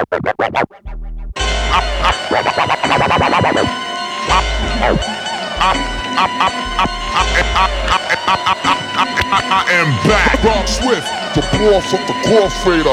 I am back. Rock Swift, the boss of the crossfader.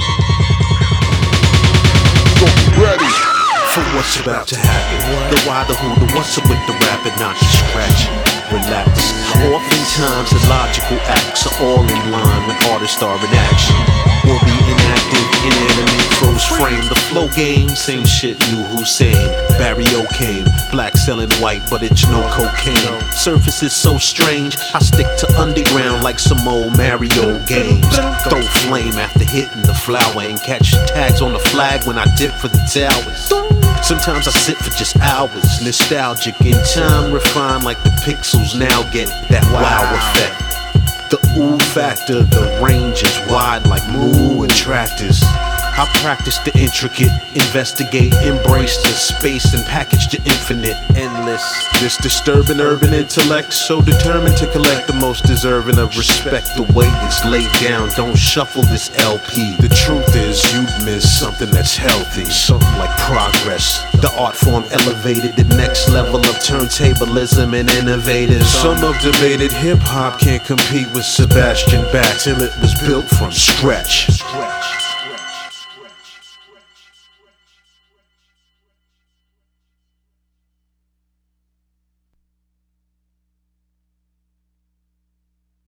So be ready for what's about to happen. The why, the who, the what's up with the rapid, not the scratch. Relax. Oftentimes the logical acts are all in line when artists are in action or be inactive, inanimate, froze frame. The flow game, same shit, new Hussein. Barry O'Kane, black selling white, but it's no cocaine. Surface is so strange, I stick to underground like some old Mario games. Throw flame after hitting the flower and catch tags on the flag when I dip for the towers. Sometimes I sit for just hours, nostalgic in time, refined like the pixels now get that wow effect. The ooh factor, the range is wide like moo and tractors. I practice the intricate, investigate, embrace the space and package the infinite, endless. This disturbing urban intellect, so determined to collect the most deserving of respect. The way it's laid down, don't shuffle this LP. The truth is, you'd miss something that's healthy, something like progress. The art form elevated the next level of turntablism and innovators. Some have debated hip hop can't compete with Sebastian Bach till it was built from scratch.